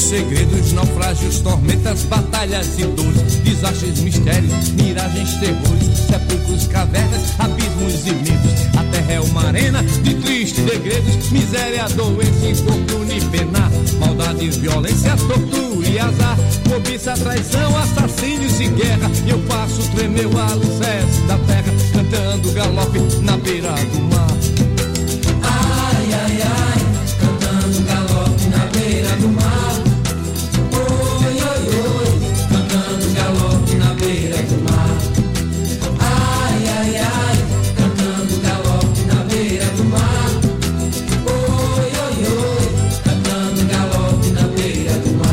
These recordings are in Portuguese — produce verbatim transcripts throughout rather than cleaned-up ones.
segredos, naufrágios, tormentas, batalhas e dores, desastres, mistérios, miragens, terrores, sepulcros, cavernas, abismos e medos. A terra é uma arena de tristes degredos, miséria, doença, infortúnio e pena, maldade, violência, tortura e azar, cobiça, traição, assassínios e guerra. E eu passo tremer o alicerce da terra, cantando galope na beira do mar. Ai, ai, ai, cantando galope na beira do mar. Oi, oi, oi, cantando galope na beira do mar. Ai, ai, ai, cantando galope na beira do mar. Oi, oi, oi, cantando galope na beira do mar.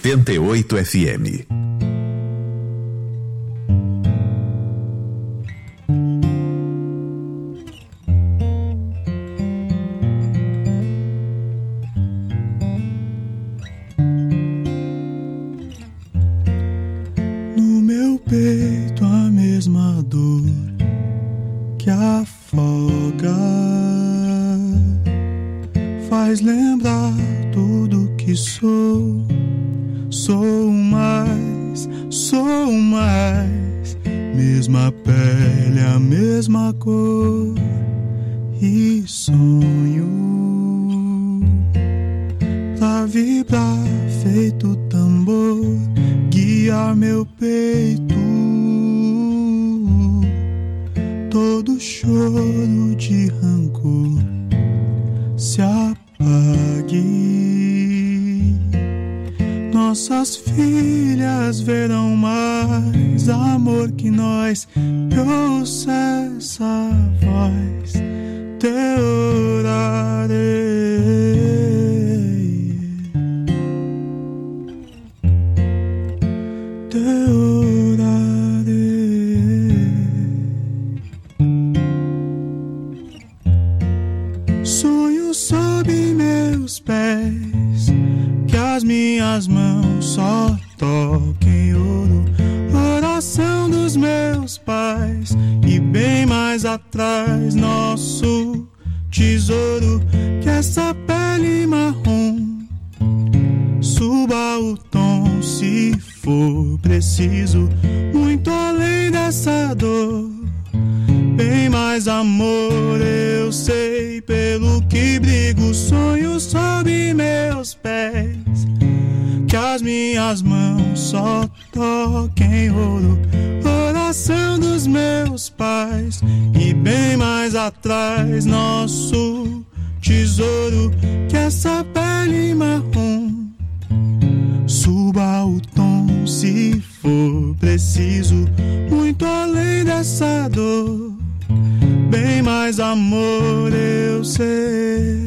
noventa e oito F M. No meu peito a mesma dor que afoga, faz lembrar tudo que sou. Sou mais, sou mais, mesma pele, a mesma cor e sonho pra vibrar feito tambor, guiar meu peito, todo choro de rancor se apague. Nossas filhas verão mais amor que nós. Eu ouço essa voz, te orarei, te orarei. Sonho sob meus pés, que as minhas mãos só toquem ouro. Oração dos meus pais e bem mais atrás nosso tesouro. Que essa pele marrom suba o tom se for preciso, muito além dessa dor. Bem mais amor eu sei pelo que brigo. Sonho sob meus pés, que as minhas mãos só toquem ouro. Oração dos meus pais e bem mais atrás nosso tesouro. Que essa pele marrom suba o tom se for preciso, muito além dessa dor. Bem mais amor eu sei.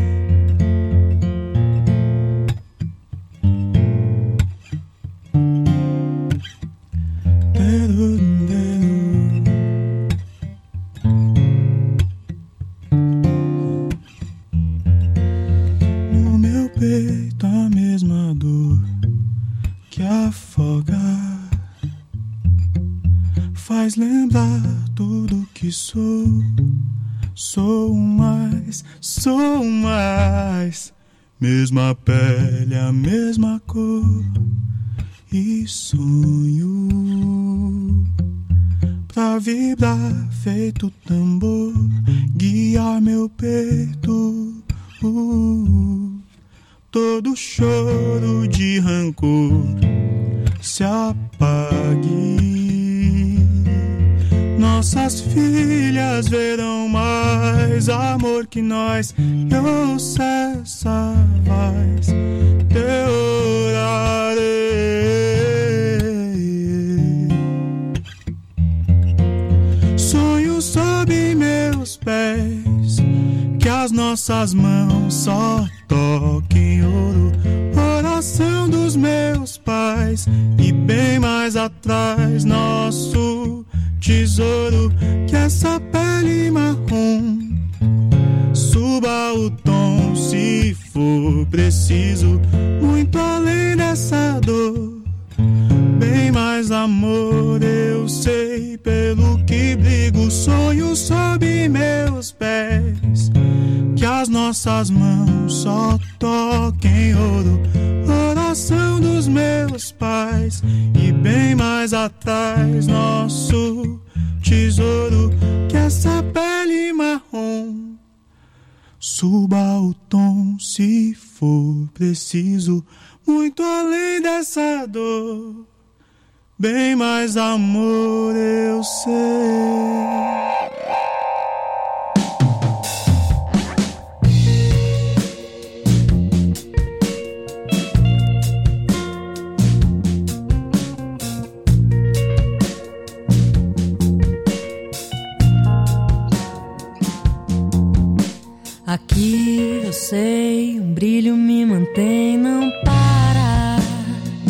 No meu peito a mesma dor que afoga, faz lembrar tudo que sou. Sou mais, sou mais, mesma pele, a mesma cor e sonho pra vibrar feito tambor, guiar meu peito, uh, todo choro de rancor se apague. Nossas filhas verão mais amor que nós. Eu ouço essa voz, te orarei. Sonho sob meus pés, que as nossas mãos só toquem ouro. Oração dos meus pais e bem mais atrás nosso tesouro. Que essa pele marrom suba o tom se for preciso, muito além dessa dor. Bem mais amor eu sei pelo que brigo. Sonho sob meus pés, que as nossas mãos só toquem ouro. Oração dos meus pais e bem mais atrás nosso tesouro. Que essa pele marrom suba o tom se for preciso, muito além dessa dor. Bem mais amor eu sei. Aqui eu sei, um brilho me mantém, não para.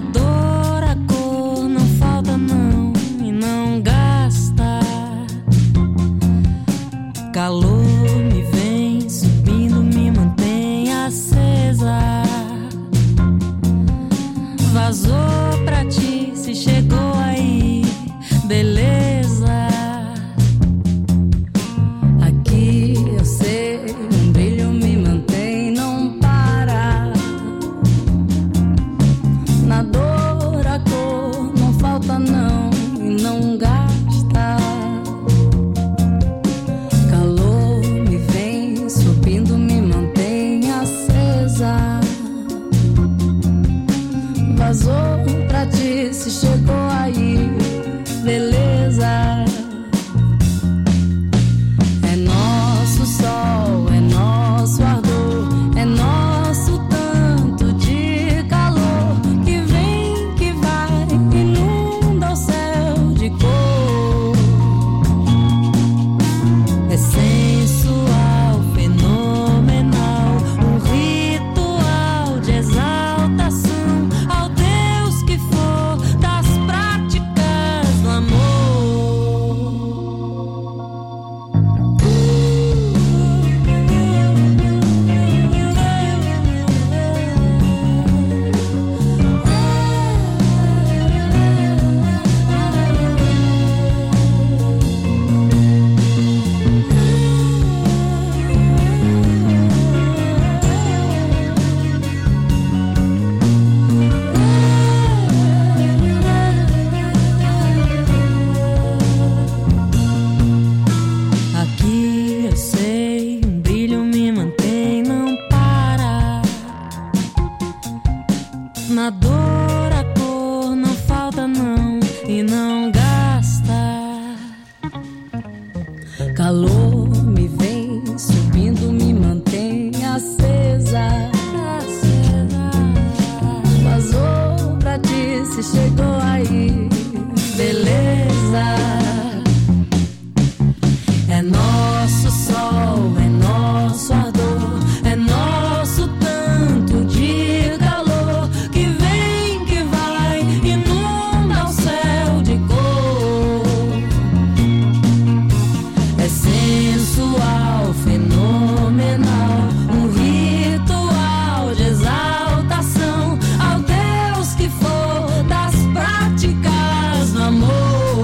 dor a cor não falta não e não gasta. Calor me vem subindo, me mantém acesa. Vazou pra ti, se chegou aí, beleza. Aqui eu sei, um brilho me mantém, não para. Na dor a cor não falta não e não gasta. Calor me vem subindo, me mantém acesa. Vazou pra ti, se chegou aí, beleza. É nosso sol, é nosso ardor, é nosso tanto de calor que vem, que vai, inunda o céu de cor. É sensual, fenomenal, um ritual de exaltação ao Deus que for das práticas do amor. Aqui eu sei, um brilho me mantém, não para. Na dor a cor não falta não e não gasta. Calor me vem subindo, me mantém acesa. Vazou pra ti, se chegou aí, beleza. É nosso sol, é nosso ardor, é nosso tanto de calor que vem, que vai, inunda o céu de cor. É sensual, fenomenal, um ritual de exaltação ao Deus que for das práticas do amor.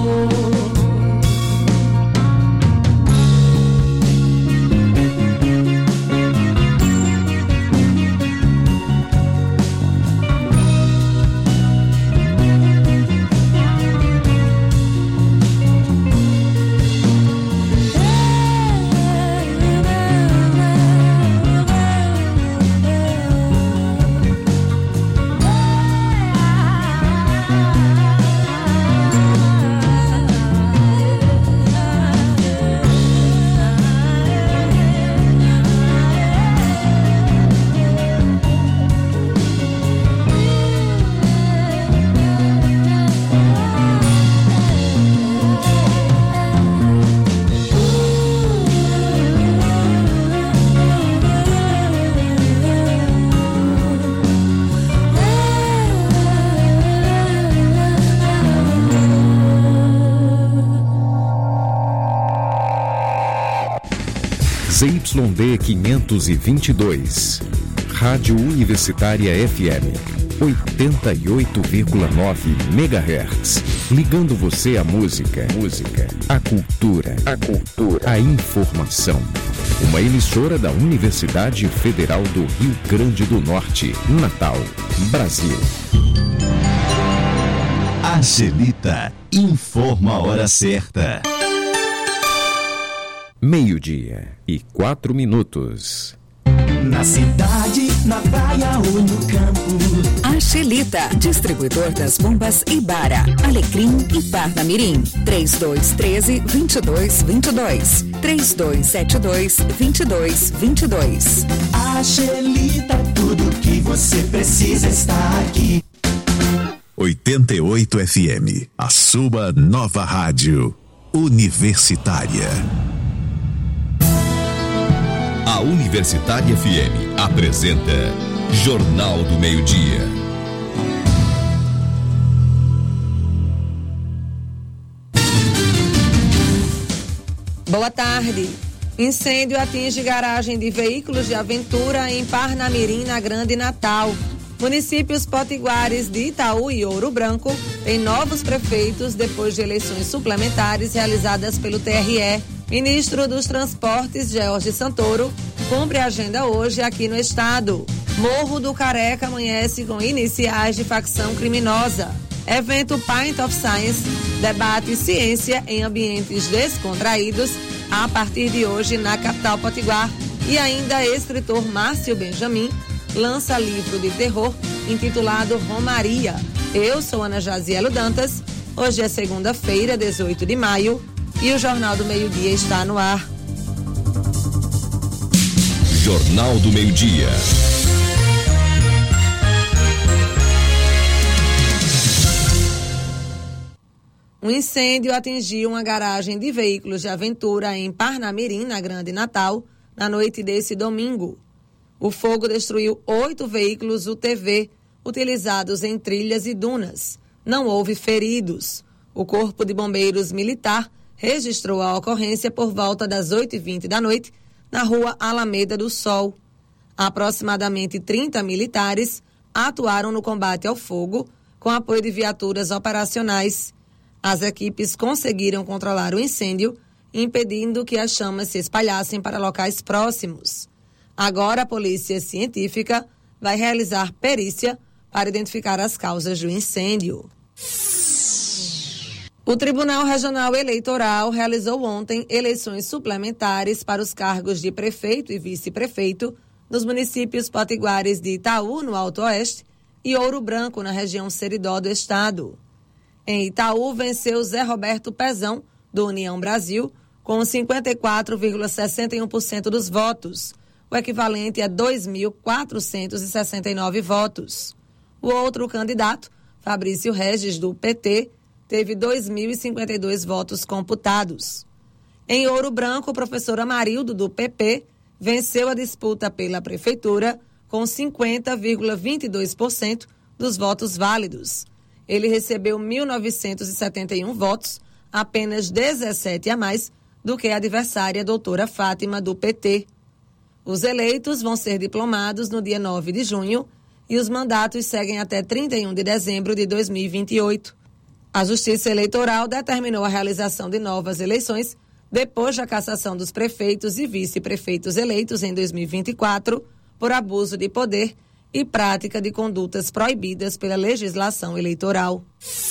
Z Y D quinhentos e vinte e dois, Rádio Universitária F M, oitenta e oito vírgula nove megahertz, ligando você à música, música, à cultura, a cultura, à informação. Uma emissora da Universidade Federal do Rio Grande do Norte, Natal, Brasil. Angelita informa a hora certa. Meio-dia e quatro minutos. Na cidade, na praia ou no campo. Angelita, distribuidor das bombas Ibara, Alecrim e Parnamirim. três dois um três, dois dois dois dois. três dois sete dois, dois dois dois dois. Angelita, tudo que você precisa está aqui. oitenta e oito F M, a sua nova rádio universitária. A Universitária F M apresenta Jornal do Meio-Dia. Boa tarde. Incêndio atinge garagem de veículos de aventura em Parnamirim, na Grande Natal. Municípios potiguares de Itaú e Ouro Branco têm novos prefeitos depois de eleições suplementares realizadas pelo T R E. Ministro dos Transportes, George Santoro, cumpre a agenda hoje aqui no estado. Morro do Careca amanhece com iniciais de facção criminosa. Evento Pint of Science debate ciência em ambientes descontraídos a partir de hoje na capital potiguar. E ainda escritor Márcio Benjamin lança livro de terror intitulado Romaria. Eu sou Ana Jazielo Dantas. Hoje é segunda-feira, dezoito de maio, e o Jornal do Meio-Dia está no ar. Jornal do Meio-Dia. Um incêndio atingiu uma garagem de veículos de aventura em Parnamirim, na Grande Natal, na noite desse domingo. O fogo destruiu oito veículos U T V, utilizados em trilhas e dunas. Não houve feridos. O Corpo de Bombeiros Militar registrou a ocorrência por volta das oito e vinte da noite, na rua Alameda do Sol. Aproximadamente trinta militares atuaram no combate ao fogo, com apoio de viaturas operacionais. As equipes conseguiram controlar o incêndio, impedindo que as chamas se espalhassem para locais próximos. Agora a Polícia Científica vai realizar perícia para identificar as causas do incêndio. O Tribunal Regional Eleitoral realizou ontem eleições suplementares para os cargos de prefeito e vice-prefeito nos municípios potiguares de Itaú, no Alto Oeste, e Ouro Branco, na região Seridó do estado. Em Itaú, venceu Zé Roberto Pezão, do União Brasil, com cinquenta e quatro vírgula sessenta e um por cento dos votos, o equivalente a dois mil quatrocentos e sessenta e nove votos. O outro candidato, Fabrício Regis, do P T, teve dois mil e cinquenta e dois votos computados. Em Ouro Branco, o professor Amarildo, do P P, venceu a disputa pela prefeitura com cinquenta vírgula vinte e dois por cento dos votos válidos. Ele recebeu mil novecentos e setenta e um votos, apenas dezessete a mais do que a adversária doutora Fátima, do P T. Os eleitos vão ser diplomados no dia nove de junho e os mandatos seguem até trinta e um de dezembro de dois mil e vinte e oito. A Justiça Eleitoral determinou a realização de novas eleições depois da cassação dos prefeitos e vice-prefeitos eleitos em dois mil e vinte e quatro por abuso de poder e prática de condutas proibidas pela legislação eleitoral.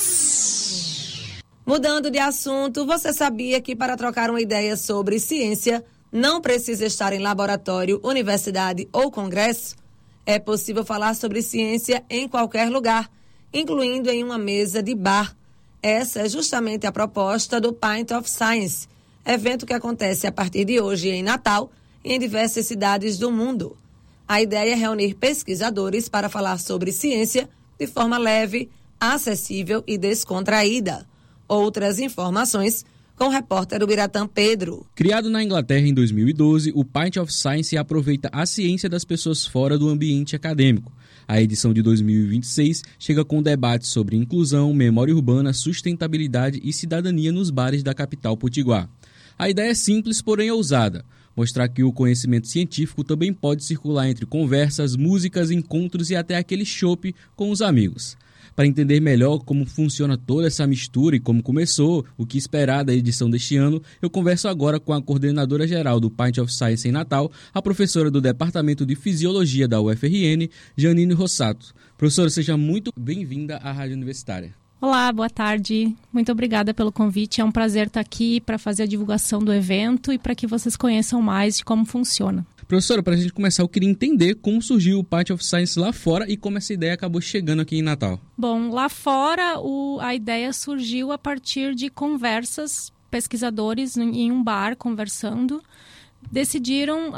Mudando de assunto, você sabia que para trocar uma ideia sobre ciência não precisa estar em laboratório, universidade ou congresso? É possível falar sobre ciência em qualquer lugar, incluindo em uma mesa de bar. Essa é justamente a proposta do Pint of Science, evento que acontece a partir de hoje em Natal e em diversas cidades do mundo. A ideia é reunir pesquisadores para falar sobre ciência de forma leve, acessível e descontraída. Outras informações com o repórter Ubiratã Pedro. Criado na Inglaterra em dois mil e doze, o Pint of Science aproveita a ciência das pessoas fora do ambiente acadêmico. A edição de dois mil e vinte e seis chega com debates sobre inclusão, memória urbana, sustentabilidade e cidadania nos bares da capital potiguar. A ideia é simples, porém ousada. Mostrar que o conhecimento científico também pode circular entre conversas, músicas, encontros e até aquele chopp com os amigos. Para entender melhor como funciona toda essa mistura e como começou, o que esperar da edição deste ano, eu converso agora com a coordenadora geral do Pint of Science em Natal, a professora do Departamento de Fisiologia da U F R N, Janine Rossato. Professora, seja muito bem-vinda à Rádio Universitária. Olá, boa tarde. Muito obrigada pelo convite. É um prazer estar aqui para fazer a divulgação do evento e para que vocês conheçam mais de como funciona. Professora, para a gente começar, eu queria entender como surgiu o Pint of Science lá fora e como essa ideia acabou chegando aqui em Natal. Bom, lá fora o, a ideia surgiu a partir de conversas, pesquisadores em um bar conversando, decidiram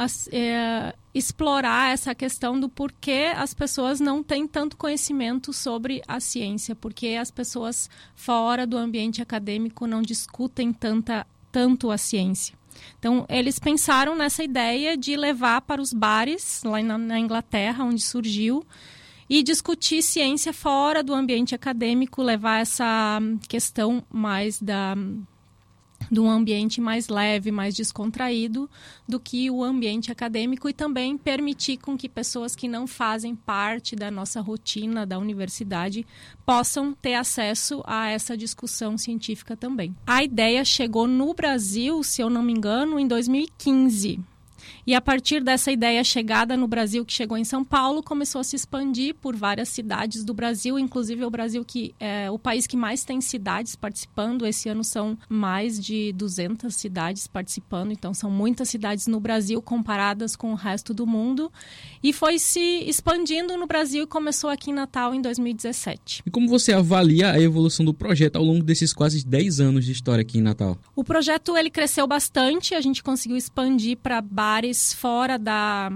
é, explorar essa questão do porquê as pessoas não têm tanto conhecimento sobre a ciência, porque as pessoas fora do ambiente acadêmico não discutem tanta, tanto a ciência. Então, eles pensaram nessa ideia de levar para os bares, lá na, na Inglaterra, onde surgiu, e discutir ciência fora do ambiente acadêmico, levar essa questão mais da, de um ambiente mais leve, mais descontraído do que o ambiente acadêmico, e também permitir com que pessoas que não fazem parte da nossa rotina da universidade possam ter acesso a essa discussão científica também. A ideia chegou no Brasil, se eu não me engano, em dois mil e quinze. E a partir dessa ideia chegada no Brasil, que chegou em São Paulo, começou a se expandir por várias cidades do Brasil, inclusive o Brasil, que é o país que mais tem cidades participando. Esse ano são mais de duzentas cidades participando, então são muitas cidades no Brasil comparadas com o resto do mundo. E foi se expandindo no Brasil e começou aqui em Natal em dois mil e dezessete. E como você avalia a evolução do projeto ao longo desses quase dez anos de história aqui em Natal? O projeto ele cresceu bastante, a gente conseguiu expandir para bares fora da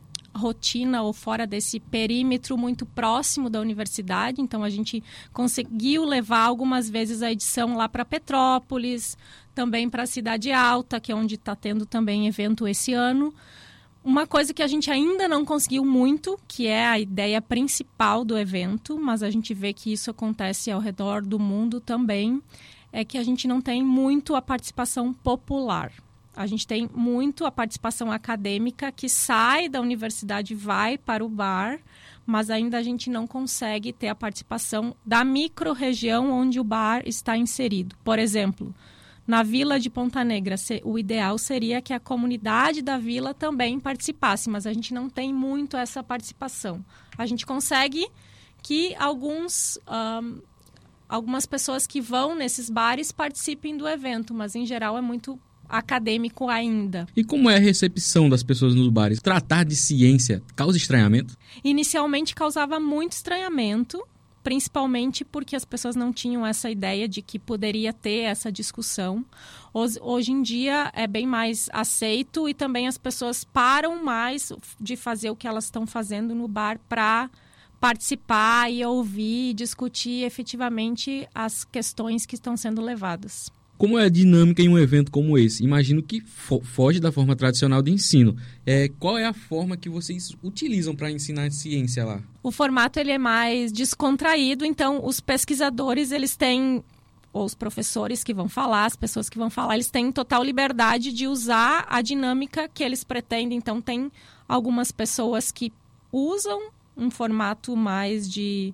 rotina ou fora desse perímetro muito próximo da universidade. Então, a gente conseguiu levar algumas vezes a edição lá para Petrópolis, também para a Cidade Alta, que é onde está tendo também evento esse ano. Uma coisa que a gente ainda não conseguiu muito, que é a ideia principal do evento, mas a gente vê que isso acontece ao redor do mundo também, é que a gente não tem muito a participação popular. A gente tem muito a participação acadêmica que sai da universidade e vai para o bar, mas ainda a gente não consegue ter a participação da micro-região onde o bar está inserido. Por exemplo, na Vila de Ponta Negra, o ideal seria que a comunidade da vila também participasse, mas a gente não tem muito essa participação. A gente consegue que alguns, um, algumas pessoas que vão nesses bares participem do evento, mas em geral é muito acadêmico ainda. E como é a recepção das pessoas nos bares? Tratar de ciência causa estranhamento? Inicialmente causava muito estranhamento, principalmente porque as pessoas não tinham essa ideia de que poderia ter essa discussão. Hoje em dia é bem mais aceito e também as pessoas param mais de fazer o que elas estão fazendo no bar para participar e ouvir e discutir efetivamente as questões que estão sendo levadas. Como é a dinâmica em um evento como esse? Imagino que fo- foge da forma tradicional de ensino. É, qual é a forma que vocês utilizam para ensinar ciência lá? O formato ele é mais descontraído, então os pesquisadores eles têm, ou os professores que vão falar, as pessoas que vão falar, eles têm total liberdade de usar a dinâmica que eles pretendem. Então tem algumas pessoas que usam um formato mais de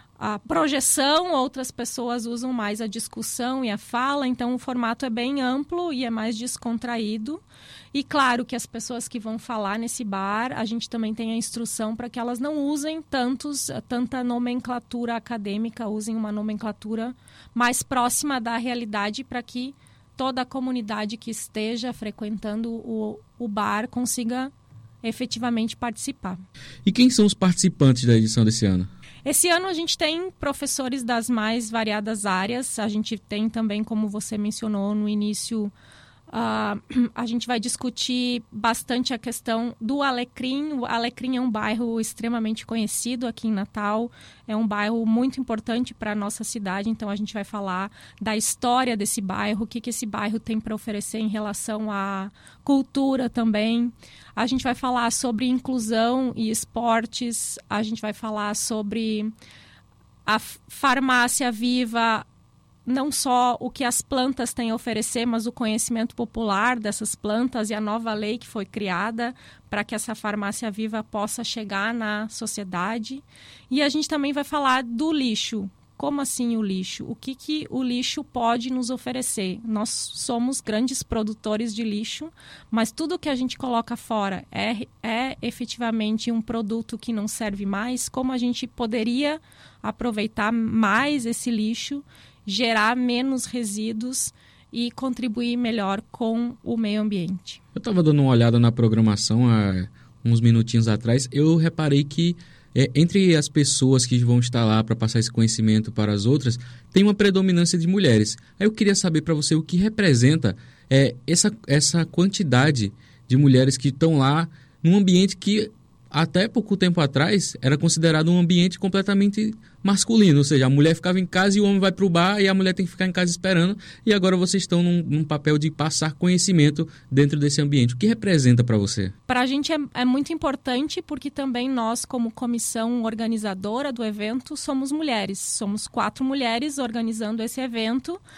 a projeção, outras pessoas usam mais a discussão e a fala, então o formato é bem amplo e é mais descontraído. E claro que as pessoas que vão falar nesse bar, a gente também tem a instrução para que elas não usem tantos, tanta nomenclatura acadêmica, usem uma nomenclatura mais próxima da realidade para que toda a comunidade que esteja frequentando o, o bar consiga efetivamente participar. E quem são os participantes da edição desse ano? Esse ano a gente tem professores das mais variadas áreas. A gente tem também, como você mencionou no início, uh, a gente vai discutir bastante a questão do Alecrim. O Alecrim é um bairro extremamente conhecido aqui em Natal. É um bairro muito importante para a nossa cidade. Então, a gente vai falar da história desse bairro, o que, que esse bairro tem para oferecer em relação à cultura também. A gente vai falar sobre inclusão e esportes, a gente vai falar sobre a farmácia viva, não só o que as plantas têm a oferecer, mas o conhecimento popular dessas plantas e a nova lei que foi criada para que essa farmácia viva possa chegar na sociedade. E a gente também vai falar do lixo. Como assim o lixo? O que, que o lixo pode nos oferecer? Nós somos grandes produtores de lixo, mas tudo que a gente coloca fora é, é efetivamente um produto que não serve mais? Como a gente poderia aproveitar mais esse lixo, gerar menos resíduos e contribuir melhor com o meio ambiente? Eu estava dando uma olhada na programação há uns minutinhos atrás. Eu reparei que É, entre as pessoas que vão estar lá para passar esse conhecimento para as outras, tem uma predominância de mulheres. Aí eu queria saber para você o que representa é, essa, essa quantidade de mulheres que estão lá num ambiente que até pouco tempo atrás era considerado um ambiente completamente masculino, ou seja, a mulher ficava em casa e o homem vai para o bar e a mulher tem que ficar em casa esperando, e agora vocês estão num, num papel de passar conhecimento dentro desse ambiente. O que representa para você? Para a gente é, é muito importante porque também nós, como comissão organizadora do evento, somos mulheres. Somos quatro mulheres organizando esse evento.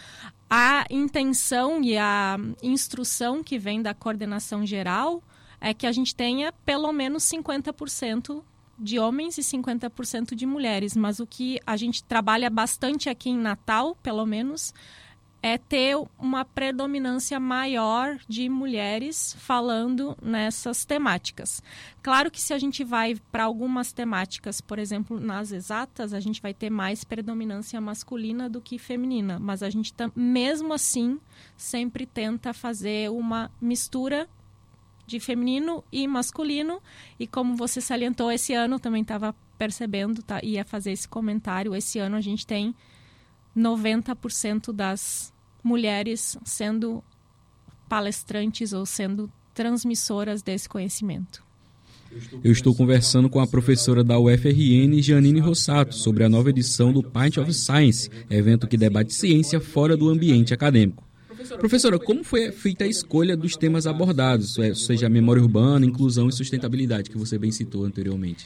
a intenção e a instrução que vem da coordenação geral é que a gente tenha pelo menos cinquenta por cento de homens e cinquenta por cento de mulheres. Mas o que a gente trabalha bastante aqui em Natal, pelo menos, é ter uma predominância maior de mulheres falando nessas temáticas. Claro que se a gente vai para algumas temáticas, por exemplo, nas exatas, a gente vai ter mais predominância masculina do que feminina. Mas a gente, mesmo assim, sempre tenta fazer uma mistura de feminino e masculino, e como você salientou, esse ano também estava percebendo, tá, ia fazer esse comentário, esse ano a gente tem noventa por cento das mulheres sendo palestrantes ou sendo transmissoras desse conhecimento. Eu estou conversando com a professora da U F R N, Janine Rossato, sobre a nova edição do Pint of Science, evento que debate ciência fora do ambiente acadêmico. Professora, como foi feita a escolha dos temas abordados, ou seja, a memória urbana, inclusão e sustentabilidade, que você bem citou anteriormente?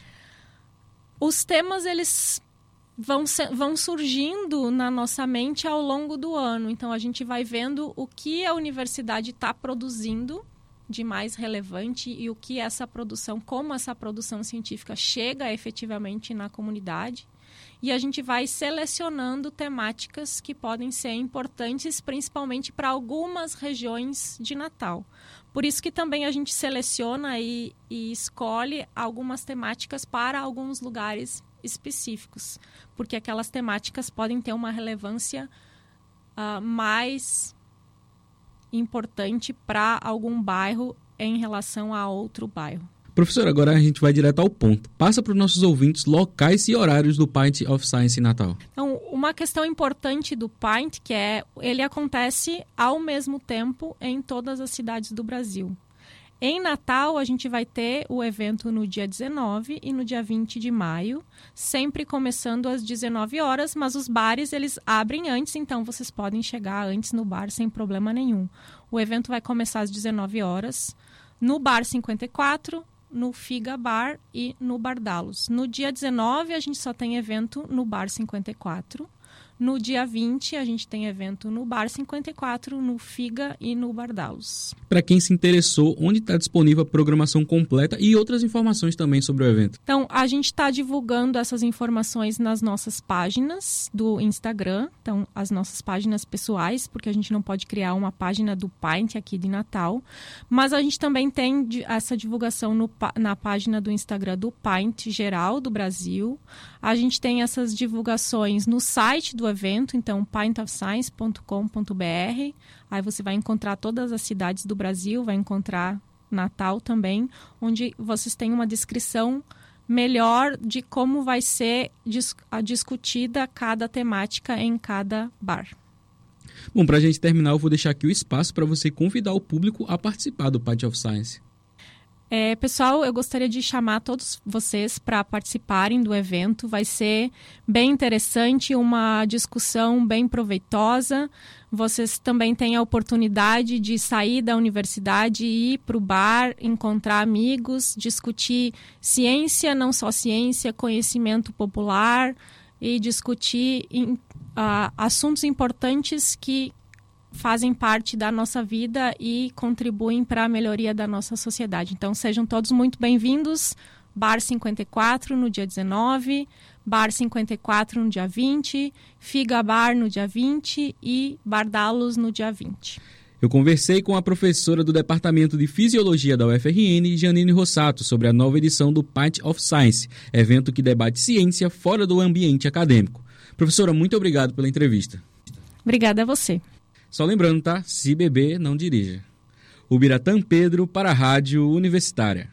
Os temas, eles vão, vão surgindo na nossa mente ao longo do ano. Então, a gente vai vendo o que a universidade está produzindo de mais relevante e o que essa produção, como essa produção científica chega efetivamente na comunidade. E a gente vai selecionando temáticas que podem ser importantes, principalmente para algumas regiões de Natal. Por isso que também a gente seleciona e, e escolhe algumas temáticas para alguns lugares específicos, porque aquelas temáticas podem ter uma relevância uh, mais importante para algum bairro em relação a outro bairro. Professor, agora a gente vai direto ao ponto. Passa para os nossos ouvintes locais e horários do Pint of Science em Natal. Então, uma questão importante do Pint, que é, ele acontece ao mesmo tempo em todas as cidades do Brasil. Em Natal, a gente vai ter o evento no dia dezenove e no dia vinte de maio, sempre começando às dezenove horas, mas os bares, eles abrem antes, então vocês podem chegar antes no bar sem problema nenhum. O evento vai começar às dezenove horas, no Bar cinquenta e quatro, no Figa Bar e no Bardalos. No dia dezenove, a gente só tem evento no Bar cinquenta e quatro. No dia vinte, a gente tem evento no Bar cinquenta e quatro, no Figa e no Bardalos. Para quem se interessou, onde está disponível a programação completa e outras informações também sobre o evento? Então, a gente está divulgando essas informações nas nossas páginas do Instagram, então as nossas páginas pessoais, porque a gente não pode criar uma página do Pint aqui de Natal, mas a gente também tem essa divulgação no, na página do Instagram do Pint geral do Brasil. A gente tem essas divulgações no site do evento, então pint of science ponto com ponto b r. Aí você vai encontrar todas as cidades do Brasil, vai encontrar Natal também, onde vocês têm uma descrição melhor de como vai ser dis- a discutida cada temática em cada bar. Bom, para a gente terminar, eu vou deixar aqui o espaço para você convidar o público a participar do Pint of Science. É, pessoal, eu gostaria de chamar todos vocês para participarem do evento. Vai ser bem interessante, uma discussão bem proveitosa. Vocês também têm a oportunidade de sair da universidade e ir para o bar, encontrar amigos, discutir ciência, não só ciência, conhecimento popular e discutir em, uh, assuntos importantes que fazem parte da nossa vida e contribuem para a melhoria da nossa sociedade. Então, sejam todos muito bem-vindos. Bar cinquenta e quatro no dia dezenove, Bar cinquenta e quatro no dia vinte, Figa Bar no dia vinte e Bardalos no dia vinte. Eu conversei com a professora do Departamento de Fisiologia da U F R N, Janine Rossato, sobre a nova edição do Pint of Science, evento que debate ciência fora do ambiente acadêmico. Professora, muito obrigado pela entrevista. Obrigada a você. Só lembrando, tá? Se beber, não dirija. Ubiratã Pedro para a Rádio Universitária.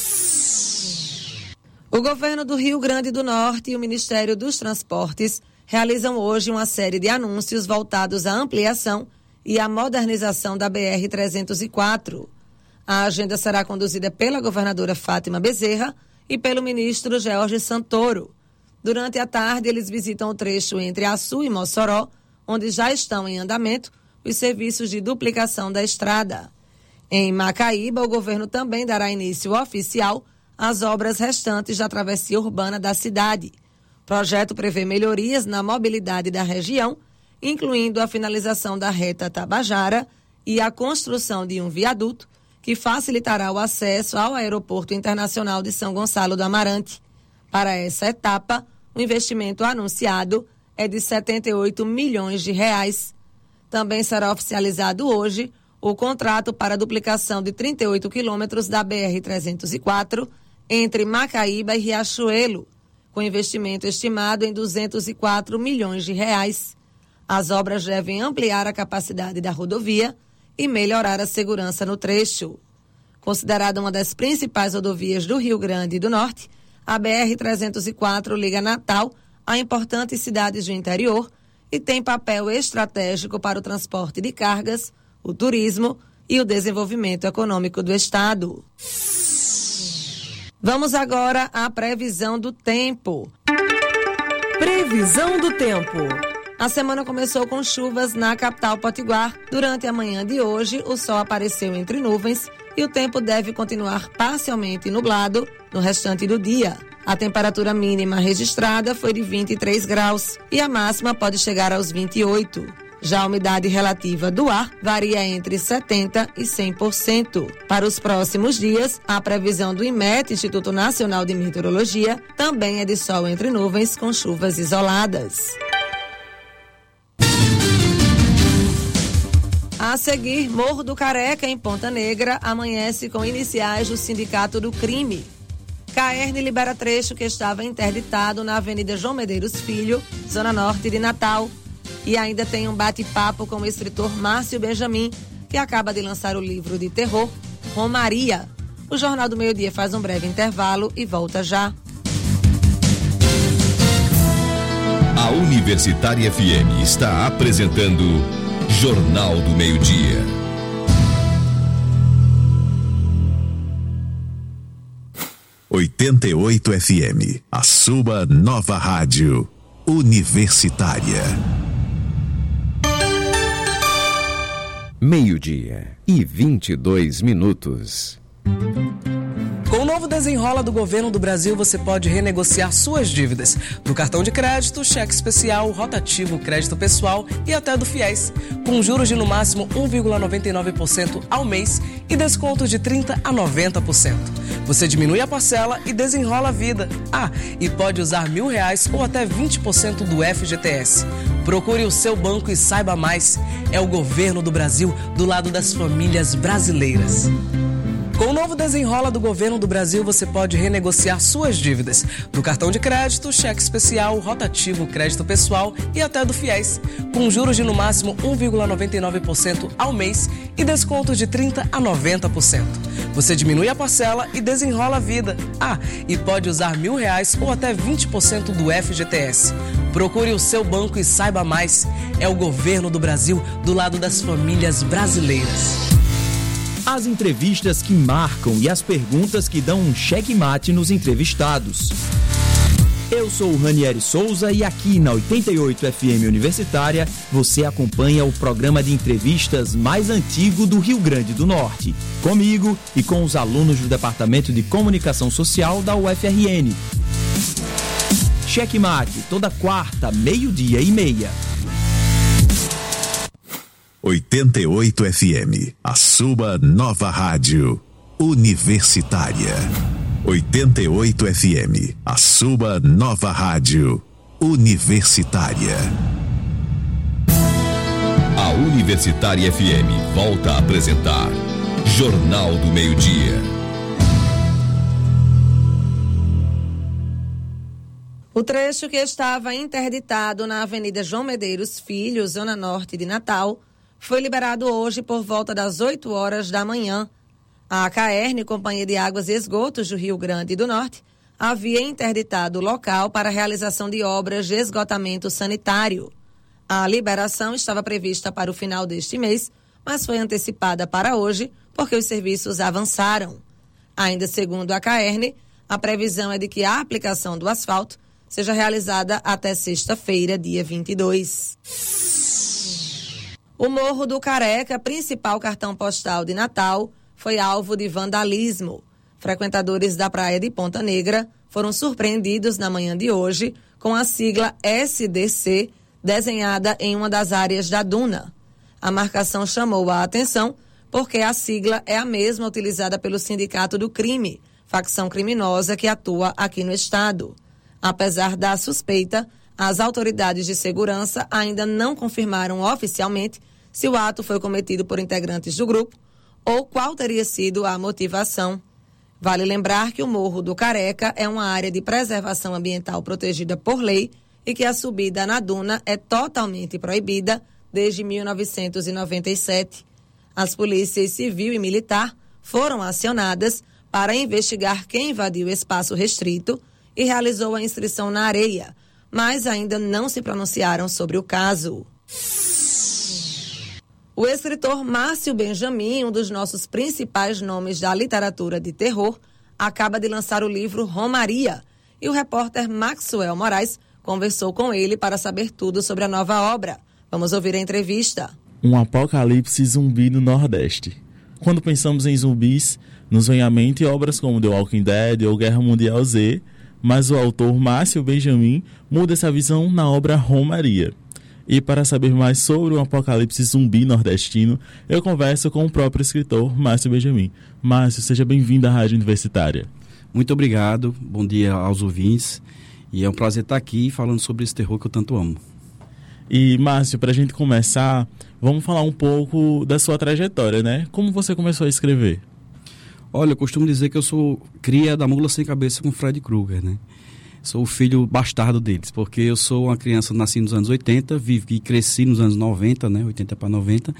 O governo do Rio Grande do Norte e o Ministério dos Transportes realizam hoje uma série de anúncios voltados à ampliação e à modernização da B R trezentos e quatro. A agenda será conduzida pela governadora Fátima Bezerra e pelo ministro George Santoro. Durante a tarde, eles visitam o trecho entre Açu e Mossoró, onde já estão em andamento os serviços de duplicação da estrada. Em Macaíba, o governo também dará início oficial às obras restantes da travessia urbana da cidade. O projeto prevê melhorias na mobilidade da região incluindo a finalização da reta Tabajara e a construção de um viaduto que facilitará o acesso ao Aeroporto Internacional de São Gonçalo do Amarante. Para essa etapa, o investimento anunciado é de setenta e oito milhões de reais. Também será oficializado hoje o contrato para a duplicação de trinta e oito quilômetros da B R trezentos e quatro entre Macaíba e Riachuelo, com investimento estimado em duzentos e quatro milhões de reais. As obras devem ampliar a capacidade da rodovia e melhorar a segurança no trecho. Considerada uma das principais rodovias do Rio Grande do Norte, a B R trezentos e quatro liga Natal a importantes cidades do interior e tem papel estratégico para o transporte de cargas, o turismo e o desenvolvimento econômico do estado. Vamos agora à previsão do tempo. Previsão do tempo. A semana começou com chuvas na capital potiguar. Durante a manhã de hoje, o sol apareceu entre nuvens e o tempo deve continuar parcialmente nublado no restante do dia. A temperatura mínima registrada foi de vinte e três graus e a máxima pode chegar aos vinte e oito. Já a umidade relativa do ar varia entre setenta por cento e cem por cento. Para os próximos dias, a previsão do IMET, Instituto Nacional de Meteorologia, também é de sol entre nuvens com chuvas isoladas. A seguir, Morro do Careca, em Ponta Negra, amanhece com iniciais do Sindicato do Crime. Caerne libera trecho que estava interditado na Avenida João Medeiros Filho, Zona Norte de Natal. E ainda tem um bate-papo com o escritor Márcio Benjamin, que acaba de lançar o livro de terror Romaria. O Jornal do Meio Dia faz um breve intervalo e volta já. A Universitária F M está apresentando Jornal do Meio Dia. oitenta e oito F M, a sua nova rádio universitária. Meio-dia e vinte e dois minutos. Com o novo desenrola do governo do Brasil, você pode renegociar suas dívidas do cartão de crédito, cheque especial, rotativo, crédito pessoal e até do FIES, com juros de no máximo um vírgula noventa e nove por cento ao mês e descontos de trinta por cento a noventa por cento. Você diminui a parcela e desenrola a vida. Ah, e pode usar mil reais ou até vinte por cento do F G T S. Procure o seu banco e saiba mais. É o governo do Brasil do lado das famílias brasileiras. Com o novo desenrola do governo do Brasil, você pode renegociar suas dívidas do cartão de crédito, cheque especial, rotativo, crédito pessoal e até do FIES, com juros de no máximo um vírgula noventa e nove por cento ao mês e descontos de trinta por cento a noventa por cento. Você diminui a parcela e desenrola a vida. Ah, e pode usar mil reais ou até vinte por cento do F G T S. Procure o seu banco e saiba mais. É o governo do Brasil do lado das famílias brasileiras. As entrevistas que marcam e as perguntas que dão um checkmate nos entrevistados. Eu sou o Ranieri Souza e aqui na oitenta e oito F M Universitária você acompanha o programa de entrevistas mais antigo do Rio Grande do Norte. Comigo e com os alunos do Departamento de Comunicação Social da U F R N. Checkmate, toda quarta, meio-dia e meia. oitenta e oito F M, a sua nova rádio universitária. oitenta e oito F M, a sua nova rádio universitária. A Universitária F M volta a apresentar Jornal do Meio Dia. O trecho que estava interditado na Avenida João Medeiros Filho, Zona Norte de Natal, foi liberado hoje por volta das oito horas da manhã. A Caerne, Companhia de Águas e Esgotos do Rio Grande do Norte, havia interditado o local para a realização de obras de esgotamento sanitário. A liberação estava prevista para o final deste mês, mas foi antecipada para hoje porque os serviços avançaram. Ainda segundo a Caerne, a previsão é de que a aplicação do asfalto seja realizada até sexta-feira, dia vinte e dois. O Morro do Careca, principal cartão postal de Natal, foi alvo de vandalismo. Frequentadores da praia de Ponta Negra foram surpreendidos na manhã de hoje com a sigla S D C desenhada em uma das áreas da duna. A marcação chamou a atenção porque a sigla é a mesma utilizada pelo Sindicato do Crime, facção criminosa que atua aqui no estado. Apesar da suspeita, as autoridades de segurança ainda não confirmaram oficialmente se o ato foi cometido por integrantes do grupo ou qual teria sido a motivação. Vale lembrar que o Morro do Careca é uma área de preservação ambiental protegida por lei e que a subida na duna é totalmente proibida desde mil novecentos e noventa e sete. As polícias civil e militar foram acionadas para investigar quem invadiu o espaço restrito e realizou a inscrição na areia, mas ainda não se pronunciaram sobre o caso. O escritor Márcio Benjamin, um dos nossos principais nomes da literatura de terror, acaba de lançar o livro Romaria, e o repórter Maxwell Moraes conversou com ele para saber tudo sobre a nova obra. Vamos ouvir a entrevista. Um apocalipse zumbi no Nordeste. Quando pensamos em zumbis, nos vem à mente obras como The Walking Dead ou Guerra Mundial Z, mas o autor Márcio Benjamin muda essa visão na obra Romaria. E para saber mais sobre o apocalipse zumbi nordestino, eu converso com o próprio escritor Márcio Benjamin. Márcio, seja bem-vindo à Rádio Universitária. Muito obrigado, bom dia aos ouvintes. E é um prazer estar aqui falando sobre esse terror que eu tanto amo. E, Márcio, para a gente começar, vamos falar um pouco da sua trajetória, né? Como você começou a escrever? Olha, eu costumo dizer que eu sou cria da mula sem cabeça com Freddy Krueger, né? Sou o filho bastardo deles, porque eu sou uma criança, nasci nos anos oitenta, vivi e cresci nos anos noventa, né? oitenta para noventa,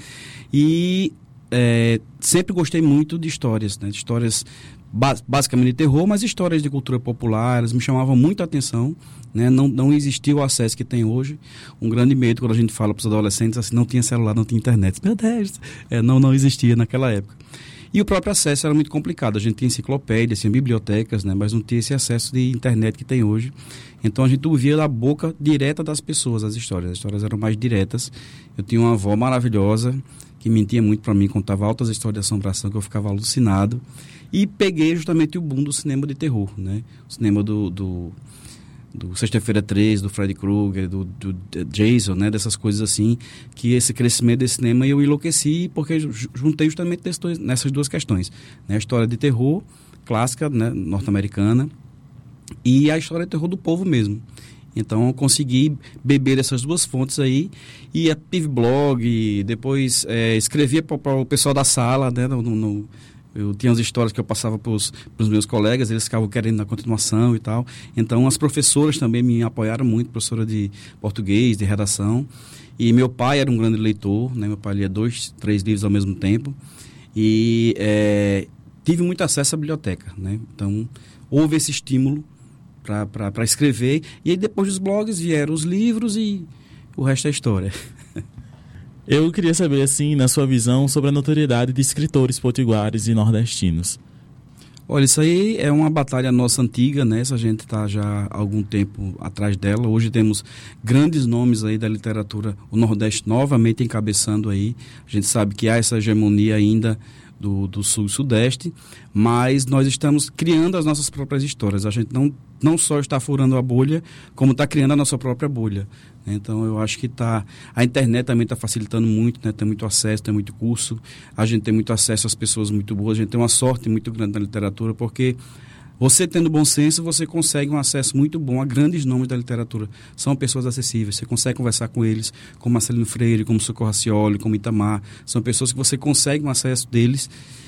e é, sempre gostei muito de histórias, né? De histórias basicamente de terror, mas histórias de cultura popular, elas me chamavam muito a atenção, né? Não, não existia o acesso que tem hoje. Um grande medo quando a gente fala para os adolescentes, assim, não tinha celular, não tinha internet. Meu Deus, é, não, não existia naquela época. E o próprio acesso era muito complicado. A gente tinha enciclopédias, tinha bibliotecas, né? Mas não tinha esse acesso de internet que tem hoje. Então a gente ouvia da boca direta das pessoas as histórias. As histórias eram mais diretas. Eu tinha uma avó maravilhosa que mentia muito para mim, contava altas histórias de assombração que eu ficava alucinado. E peguei justamente o boom do cinema de terror, né? O cinema do... do do Sexta-feira treze, do Freddy Krueger, do, do Jason, né, dessas coisas assim, que esse crescimento desse cinema eu enlouqueci porque juntei justamente dois, nessas duas questões, né, a história de terror clássica, né, norte-americana, e a história de terror do povo mesmo. Então eu consegui beber essas duas fontes aí, e tive blog, depois é, escrevia para o pessoal da sala, né, no, no eu tinha as histórias que eu passava para os meus colegas, eles ficavam querendo a continuação e tal. Então, as professoras também me apoiaram muito, professora de português, de redação. E meu pai era um grande leitor, né? Meu pai lia dois, três livros ao mesmo tempo. E é, tive muito acesso à biblioteca, né? Então, houve esse estímulo para escrever. E aí, depois dos blogs, vieram os livros e o resto é história. Eu queria saber, assim, na sua visão, sobre a notoriedade de escritores potiguares e nordestinos. Olha, isso aí é uma batalha nossa antiga, né? Essa gente está já há algum tempo atrás dela. Hoje temos grandes nomes aí da literatura, o Nordeste novamente encabeçando aí. A gente sabe que há essa hegemonia ainda do, do Sul e Sudeste, mas nós estamos criando as nossas próprias histórias. A gente não, não só está furando a bolha, como está criando a nossa própria bolha. Então, eu acho que tá, a internet também está facilitando muito, né? Tem muito acesso, tem muito curso, a gente tem muito acesso às pessoas muito boas, a gente tem uma sorte muito grande na literatura, porque você tendo bom senso, você consegue um acesso muito bom a grandes nomes da literatura. São pessoas acessíveis, você consegue conversar com eles, como Marcelino Freire, como Socorro Racioli, como Itamar. São pessoas que você consegue um acesso deles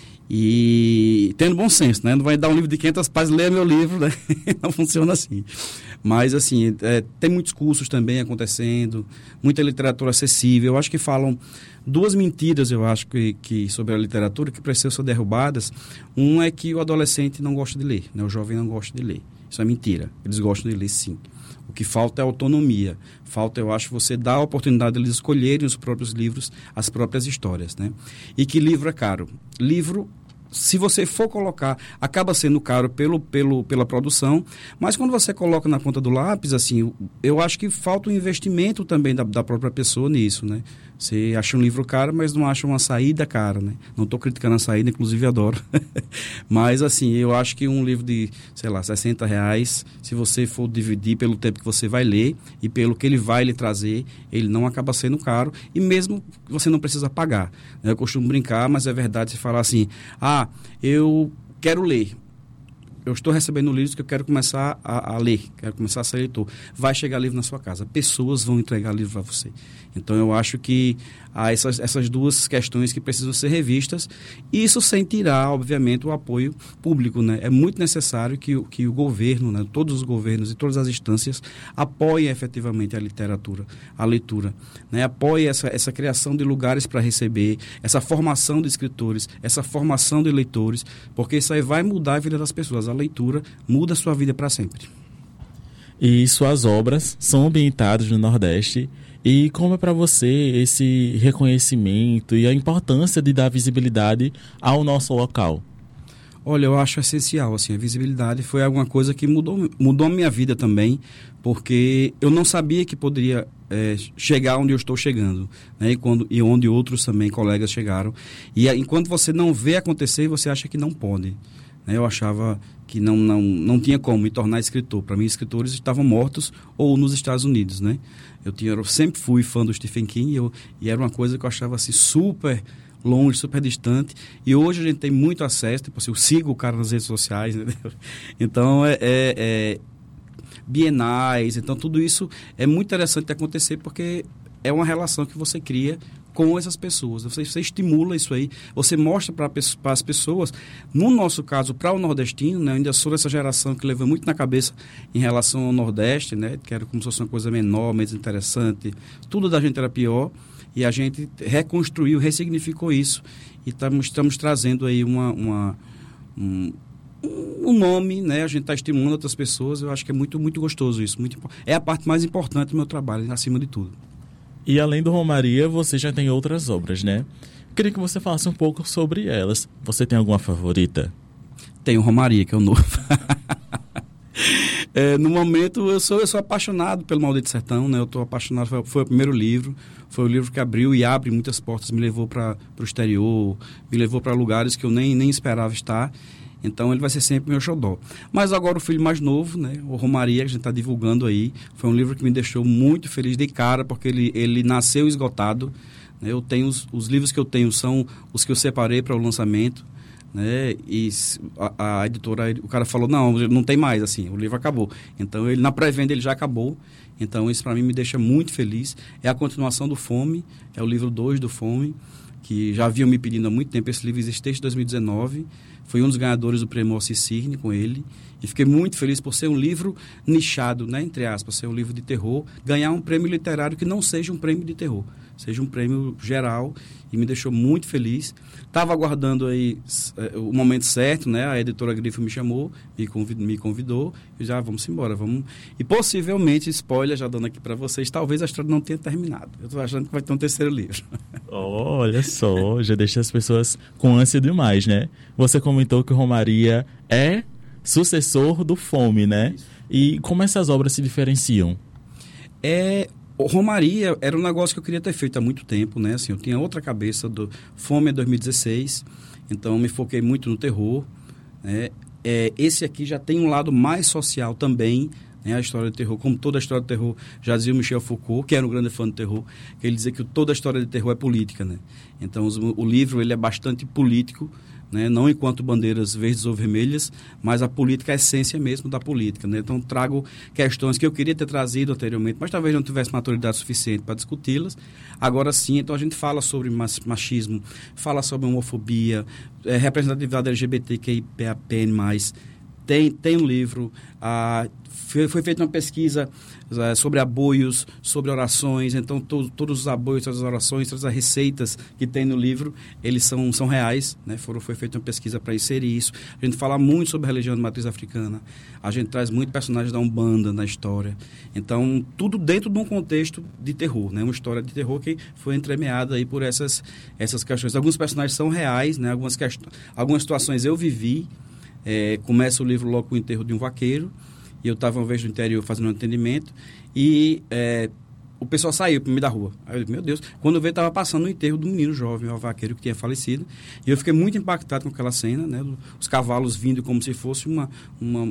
e tendo bom senso, né? Não vai dar um livro de quinhentas páginas, leia meu livro, né? Não funciona assim. Mas, assim, é, tem muitos cursos também acontecendo, muita literatura acessível. Eu acho que falam duas mentiras, eu acho, que, que sobre a literatura que precisam ser derrubadas. Um é que o adolescente não gosta de ler, né? O jovem não gosta de ler. Isso é mentira. Eles gostam de ler, sim. O que falta é autonomia. Falta, eu acho, você dar a oportunidade de eles escolherem os próprios livros, as próprias histórias, né? E que livro é caro? Livro, se você for colocar, acaba sendo caro pelo, pelo, pela produção, mas quando você coloca na ponta do lápis, assim, eu acho que falta um investimento também da, da própria pessoa nisso, né? Você acha um livro caro, mas não acha uma saída cara, né? Não estou criticando a saída, inclusive adoro. Mas, assim, eu acho que um livro de, sei lá, sessenta reais, se você for dividir pelo tempo que você vai ler e pelo que ele vai lhe trazer, ele não acaba sendo caro. E mesmo você não precisa pagar. Eu costumo brincar, mas é verdade se falar assim, ah, eu quero ler. Eu estou recebendo livros que eu quero começar a, a ler, quero começar a ser leitor. Vai chegar livro na sua casa, pessoas vão entregar livro para você. Então, eu acho que há essas, essas duas questões que precisam ser revistas, isso sem tirar, obviamente, o apoio público, né? É muito necessário que, que o governo, né, todos os governos e todas as instâncias apoiem efetivamente a literatura, a leitura, né? Apoiem essa, essa criação de lugares para receber, essa formação de escritores, essa formação de leitores, porque isso aí vai mudar a vida das pessoas. A leitura muda a sua vida para sempre. E suas obras são ambientadas no Nordeste. E como é para você esse reconhecimento e a importância de dar visibilidade ao nosso local? Olha, eu acho essencial, assim, a visibilidade foi alguma coisa que mudou, mudou a minha vida também, porque eu não sabia que poderia é, chegar onde eu estou chegando, né? E, quando, e onde outros também, colegas, chegaram. E enquanto você não vê acontecer, você acha que não pode. Eu achava que não, não, não tinha como me tornar escritor. Para mim, escritores estavam mortos ou nos Estados Unidos, né? Eu, tinha, eu sempre fui fã do Stephen King e, eu, e era uma coisa que eu achava assim, super longe, super distante. E hoje a gente tem muito acesso, tipo assim, eu sigo o cara nas redes sociais, entendeu? Então, é, é, é bienais, então tudo isso é muito interessante de acontecer porque é uma relação que você cria com essas pessoas. Você, você estimula isso aí, você mostra para as pessoas, no nosso caso, para o nordestino, né, eu ainda sou dessa geração que levou muito na cabeça em relação ao Nordeste, né, que era como se fosse uma coisa menor, menos interessante, tudo da gente era pior, e a gente reconstruiu, ressignificou isso, e estamos, estamos trazendo aí uma, uma, um, um nome, né, a gente está estimulando outras pessoas, eu acho que é muito, muito gostoso isso, muito, é a parte mais importante do meu trabalho, acima de tudo. E além do Romaria, você já tem outras obras, né? Queria que você falasse um pouco sobre elas. Você tem alguma favorita? Tem o Romaria, que é o novo. é, no momento, eu sou, eu sou apaixonado pelo Maldito Sertão, né? Eu estou apaixonado, foi, foi o primeiro livro, foi o livro que abriu e abre muitas portas, me levou para o exterior, me levou para lugares que eu nem, nem esperava estar. Então, ele vai ser sempre meu xodó. Mas agora o filho mais novo, né, o Romaria, que a gente está divulgando aí, foi um livro que me deixou muito feliz de cara, porque ele, ele nasceu esgotado. Né, eu tenho os, os livros que eu tenho são os que eu separei para o lançamento. Né, e a, a editora, o cara falou, não, não tem mais, assim, o livro acabou. Então, ele, na pré-venda ele já acabou. Então, isso para mim me deixa muito feliz. É a continuação do Fome, é o livro dois do Fome, que já haviam me pedindo há muito tempo. Esse livro existe desde dois mil e dezenove. Fui um dos ganhadores do prêmio Alci Cirne com ele. E fiquei muito feliz por ser um livro nichado, né, entre aspas, ser um livro de terror, ganhar um prêmio literário que não seja um prêmio de terror, seja um prêmio geral, e me deixou muito feliz. Estava aguardando aí é, o momento certo, né? A editora Grifo me chamou, me convidou, me convidou e já vamos embora, vamos. E possivelmente, spoiler, já dando aqui para vocês, talvez a história não tenha terminado. Eu estou achando que vai ter um terceiro livro. Olha só, já deixa as pessoas com ânsia demais, né? Você comentou que o Romaria é sucessor do Fome, né? Isso. E como essas obras se diferenciam? É, o Romaria era um negócio que eu queria ter feito há muito tempo, né? Assim, eu tinha outra cabeça do Fome é dois mil e dezesseis, então me foquei muito no terror, né? É, esse aqui já tem um lado mais social também, né? A história de terror, como toda a história de terror, já dizia o Michel Foucault, que era um grande fã de terror, que ele dizia que toda a história de terror é política, né? Então os, o livro ele é bastante político, né? Não enquanto bandeiras verdes ou vermelhas, mas a política é a essência mesmo da política, né? Então trago questões que eu queria ter trazido anteriormente, mas talvez não tivesse maturidade suficiente para discuti-las. Agora sim, então a gente fala sobre machismo, fala sobre homofobia, é, representatividade L G B T Q I A P N mais, tem, tem um livro, ah, foi, foi feita uma pesquisa ah, sobre aboios, sobre orações, então to, todos os aboios, todas as orações, todas as receitas que tem no livro, eles são, são reais, né? Foram, foi feita uma pesquisa para inserir isso. A gente fala muito sobre a religião de matriz africana, a gente traz muito personagens da Umbanda na história, então tudo dentro de um contexto de terror, né? Uma história de terror que foi entremeada aí por essas, essas questões. Alguns personagens são reais, né? Algumas, quest... algumas situações eu vivi. É, começa o livro logo com o enterro de um vaqueiro, e eu estava uma vez no interior fazendo um atendimento, e é, o pessoal saiu para me da rua. Aí eu disse, meu Deus, quando eu vi, estava passando o enterro do menino jovem, o vaqueiro que tinha falecido, e eu fiquei muito impactado com aquela cena, né? Os cavalos vindo como se fosse uma, uma,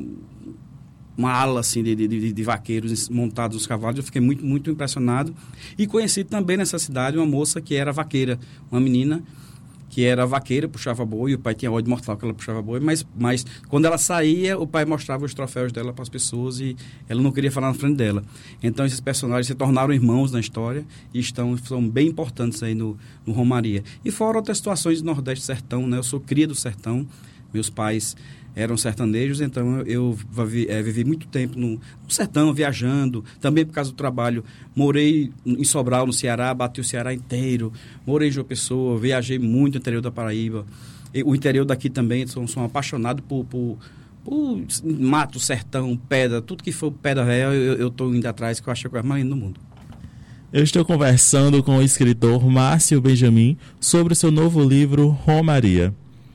uma ala assim, de, de, de, de vaqueiros montados nos cavalos. Eu fiquei muito, muito impressionado. E conheci também nessa cidade uma moça que era vaqueira, uma menina que era vaqueira, puxava boi, e o pai tinha ódio mortal que ela puxava boi, mas, mas quando ela saía, o pai mostrava os troféus dela para as pessoas e ela não queria falar na frente dela. Então, esses personagens se tornaram irmãos na história e estão, são bem importantes aí no, no Romaria. E fora outras situações do Nordeste Sertão, né? Eu sou cria do Sertão, meus pais eram sertanejos, então eu, eu vi, é, vivi muito tempo no, no sertão, viajando, também por causa do trabalho. Morei em Sobral, no Ceará, bati o Ceará inteiro, morei em João Pessoa, viajei muito no interior da Paraíba. E, o interior daqui também, sou, sou apaixonado por, por, por mato, sertão, pedra, tudo que for pedra velha, eu estou indo atrás, que eu acho que é a coisa mais linda do mundo. Eu estou conversando com o escritor Márcio Benjamin sobre o seu novo livro, Romaria.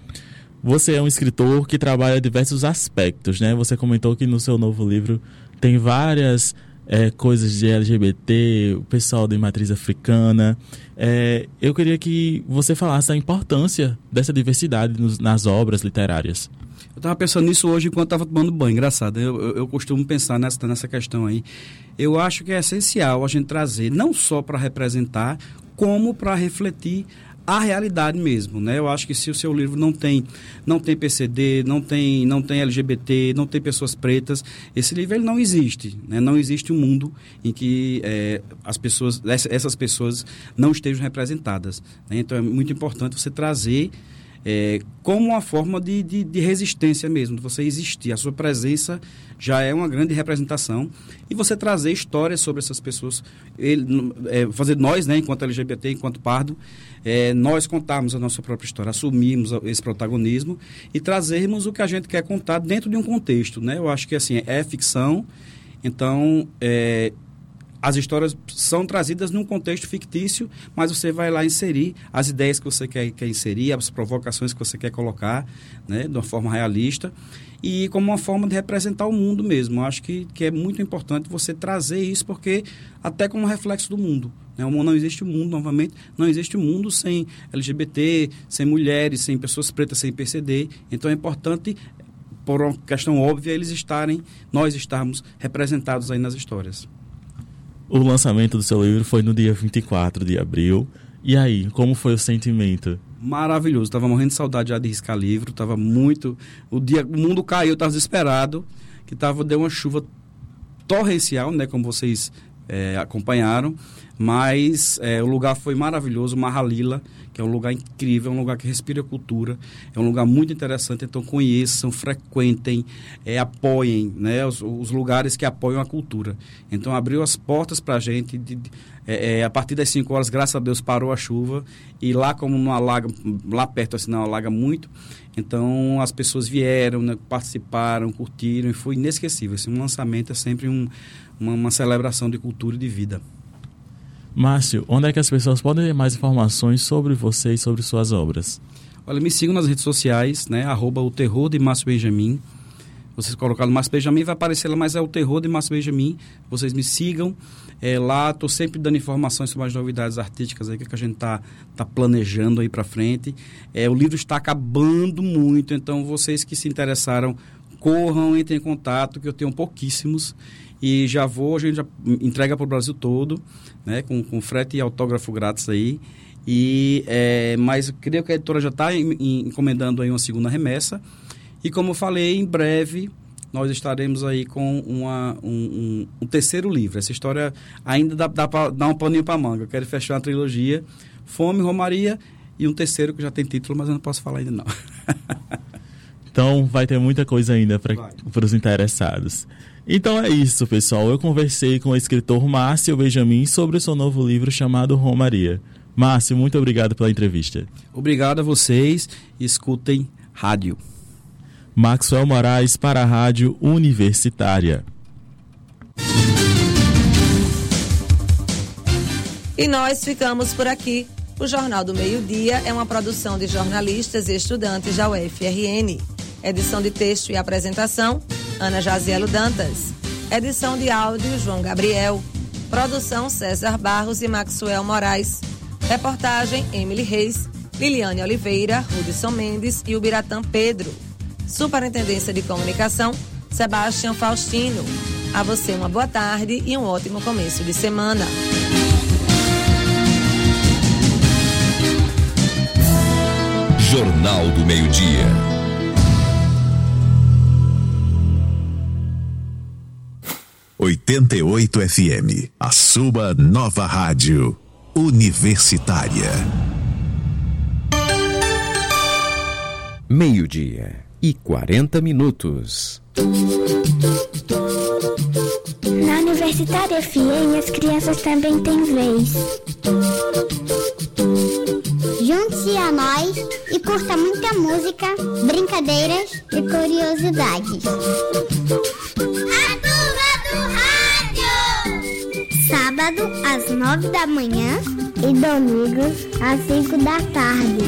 Você é um escritor que trabalha diversos aspectos, né? Você comentou que no seu novo livro tem várias é, coisas de L G B T, o pessoal de matriz africana. É, eu queria que você falasse da importância dessa diversidade nos, nas obras literárias. Eu estava pensando nisso hoje enquanto estava tomando banho, engraçado. Eu, eu, eu costumo pensar nessa, nessa questão aí. Eu acho que é essencial a gente trazer, não só para representar, como para refletir a realidade mesmo, né? Eu acho que se o seu livro não tem, não tem P C D, não tem, não tem L G B T, não tem pessoas pretas, esse livro ele não existe, né? Não existe um mundo em que é, as pessoas, essas pessoas não estejam representadas, né? Então é muito importante você trazer é, como uma forma de, de, de resistência mesmo, de você existir. A sua presença já é uma grande representação e você trazer histórias sobre essas pessoas, ele, é, fazer nós, né, enquanto L G B T, enquanto pardo, é, nós contarmos a nossa própria história, assumirmos esse protagonismo e trazermos o que a gente quer contar dentro de um contexto, né? Eu acho que assim, é ficção, então é, as histórias são trazidas num contexto fictício, mas você vai lá inserir as ideias que você quer, quer inserir, as provocações que você quer colocar, né, de uma forma realista e como uma forma de representar o mundo mesmo. Eu acho que, que é muito importante você trazer isso, porque até como reflexo do mundo, né? Não existe um mundo, novamente, não existe um mundo sem L G B T, sem mulheres, sem pessoas pretas, sem P C D. Então é importante, por uma questão óbvia, eles estarem, nós estarmos representados aí nas histórias. O lançamento do seu livro foi no dia vinte e quatro de abril. E aí, como foi o sentimento? Maravilhoso. Estava morrendo de saudade já de riscar livro. Estava muito... O, dia, o mundo caiu, eu estava desesperado. Que tava, deu uma chuva torrencial, né? Como vocês é, acompanharam. Mas é, o lugar foi maravilhoso. Mahalila, que é um lugar incrível, é um lugar que respira cultura. É um lugar muito interessante. Então, conheçam, frequentem, é, apoiem, né? Os, os lugares que apoiam a cultura. Então, abriu as portas para a gente. De, de, é, é, a partir das cinco horas, graças a Deus, parou a chuva. E lá, como não alaga, lá perto assim, não alaga muito, então as pessoas vieram, né, participaram, curtiram. E foi inesquecível. Assim, um lançamento é sempre um, uma, uma celebração de cultura e de vida. Márcio, onde é que as pessoas podem ter mais informações sobre você e sobre suas obras? Olha, me sigam nas redes sociais, né? Arroba o terror de Márcio Benjamin. Vocês colocaram Márcio Benjamin, vai aparecer lá, mas é o terror de Márcio Benjamin. Vocês me sigam. É, lá estou sempre dando informações sobre as novidades artísticas aí, que a gente está tá planejando aí para frente. É, o livro está acabando muito, então vocês que se interessaram, corram, entrem em contato, que eu tenho pouquíssimos. E já vou, a gente já entrega para o Brasil todo, né, com, com frete e autógrafo grátis aí. E, é, mas eu creio que a editora já está encomendando aí uma segunda remessa. E como eu falei, em breve nós estaremos aí com uma, um, um, um terceiro livro. Essa história ainda dá, dá para dar um paninho para manga. Eu quero fechar uma trilogia, Fome, Romaria, e um terceiro que já tem título, mas eu não posso falar ainda não. Então vai ter muita coisa ainda para os interessados. Então é isso, pessoal. Eu conversei com o escritor Márcio Benjamin sobre o seu novo livro chamado Romaria. Márcio, muito obrigado pela entrevista. Obrigado a vocês. Escutem rádio. Maxwell Moraes para a Rádio Universitária. E nós ficamos por aqui. O Jornal do Meio-Dia é uma produção de jornalistas e estudantes da U F R N. Edição de texto e apresentação, Ana Jazielo Dantas. Edição de áudio, João Gabriel. Produção César Barros e Maxwell Moraes. Reportagem Emily Reis, Liliane Oliveira, Hudson Mendes e Ubiratã Pedro. Superintendência de Comunicação, Sebastião Faustino. A você uma boa tarde e um ótimo começo de semana. Jornal do Meio-Dia. oitenta e oito F M, a sua nova rádio universitária. Meio-dia e quarenta minutos. Na Universitária F M, as crianças também têm vez. Junte-se a nós e curta muita música, brincadeiras e curiosidades. A turma do rádio! Sábado às nove da manhã e domingos às cinco da tarde.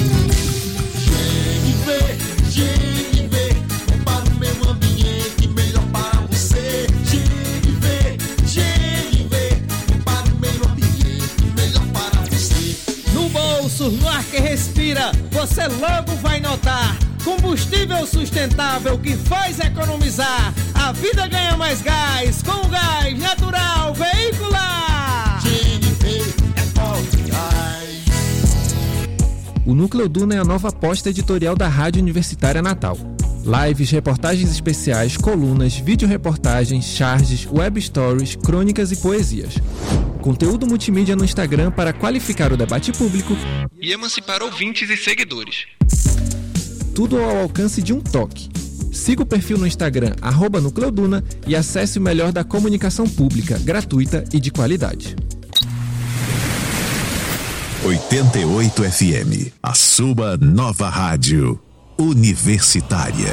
G V, G V, para o meio ambiente melhor para você. G V, G V, para o meio ambiente melhor para você. No bolso, no ar que respira, você logo vai notar. Combustível sustentável que faz economizar. A vida ganha mais gás com o gás natural veicular. G V é forte gás. O Núcleo Duna é a nova aposta editorial da Rádio Universitária Natal. Lives, reportagens especiais, colunas, vídeo-reportagens, charges, web stories, crônicas e poesias. Conteúdo multimídia no Instagram para qualificar o debate público e emancipar ouvintes e seguidores. Tudo ao alcance de um toque. Siga o perfil no Instagram, arroba Núcleo Duna, e acesse o melhor da comunicação pública, gratuita e de qualidade. oitenta e oito F M, a sua nova rádio universitária.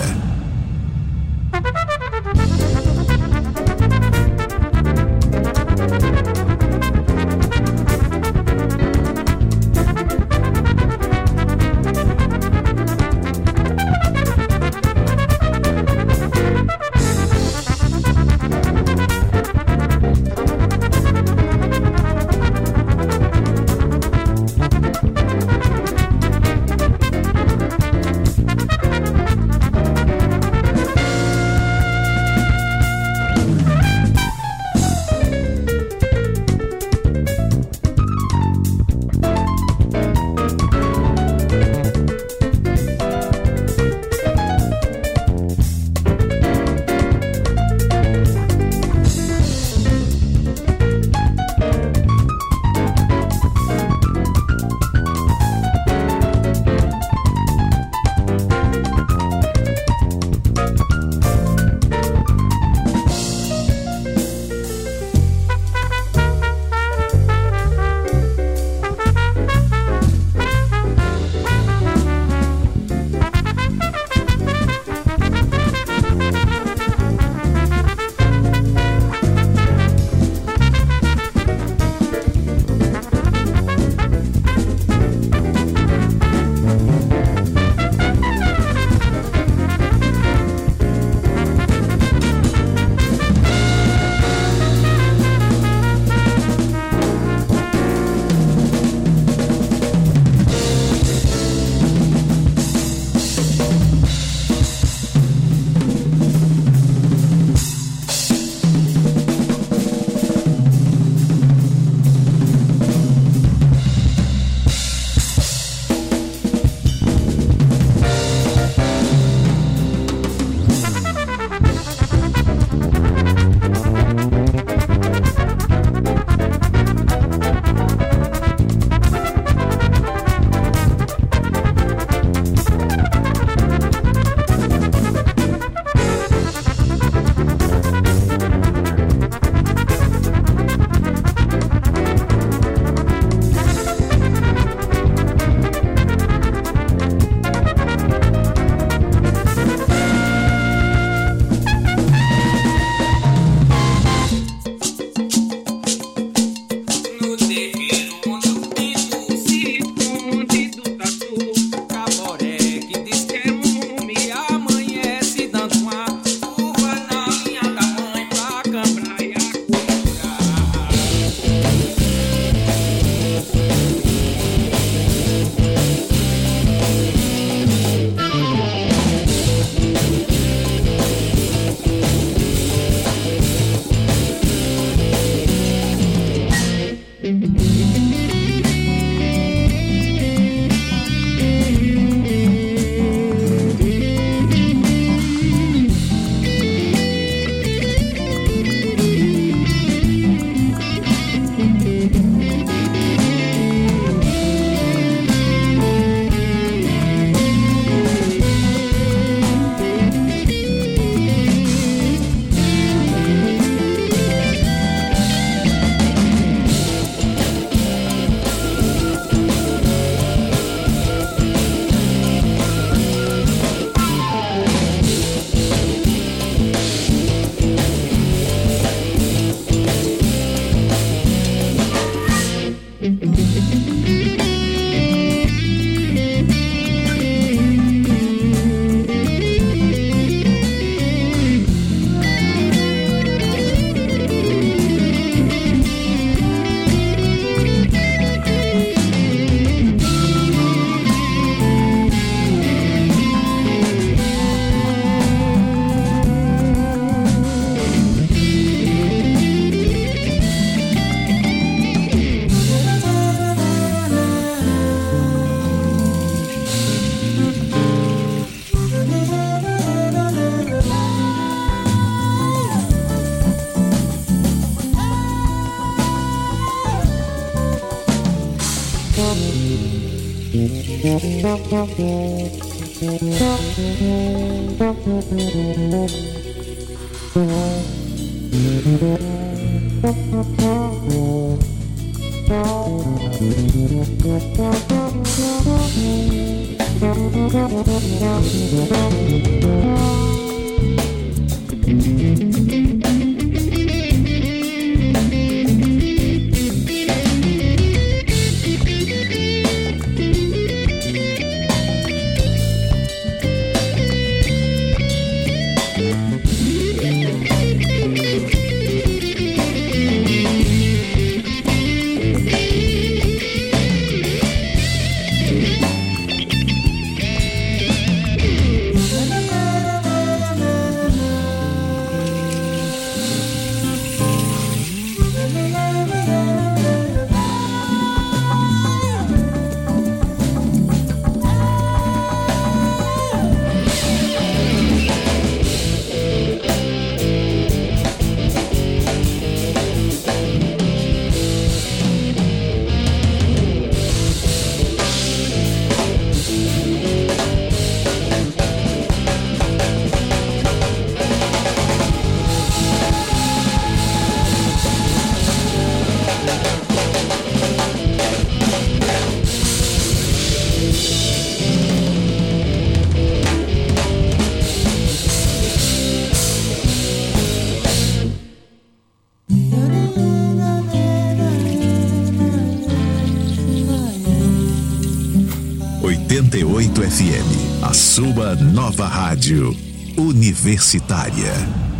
oitenta e oito F M, a sua nova rádio universitária.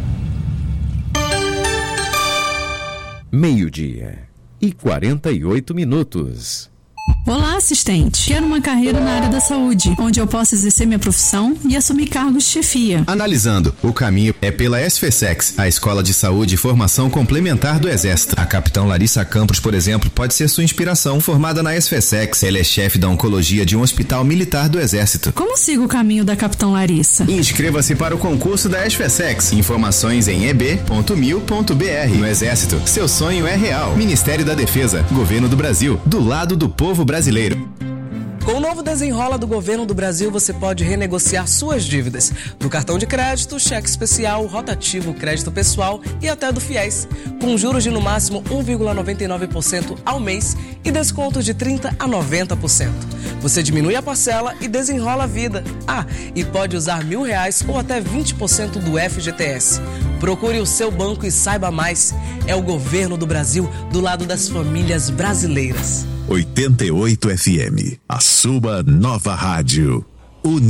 Meio-dia e quarenta e oito minutos. Olá, assistente. Quero uma carreira na área da saúde, onde eu possa exercer minha profissão e assumir cargos de chefia. Analisando, o caminho é pela SFSEX, a Escola de Saúde e Formação Complementar do Exército. A capitã Larissa Campos, por exemplo, pode ser sua inspiração. Formada na SFSEX, ela é chefe da oncologia de um hospital militar do Exército. Como sigo o caminho da capitã Larissa? Inscreva-se para o concurso da SFSEX. Informações em e b ponto mil ponto b r. No Exército, seu sonho é real. Ministério da Defesa, Governo do Brasil, do lado do povo brasileiro. Com o novo Desenrola do Governo do Brasil, você pode renegociar suas dívidas do cartão de crédito, cheque especial, rotativo, crédito pessoal e até do FIES, com juros de no máximo um vírgula noventa e nove por cento ao mês e descontos de trinta por cento a noventa por cento. Você diminui a parcela e desenrola a vida. Ah, e pode usar mil reais ou até vinte por cento do F G T S. Procure o seu banco e saiba mais. É o Governo do Brasil do lado das famílias brasileiras. oitenta e oito F M, a sua nova rádio. Uni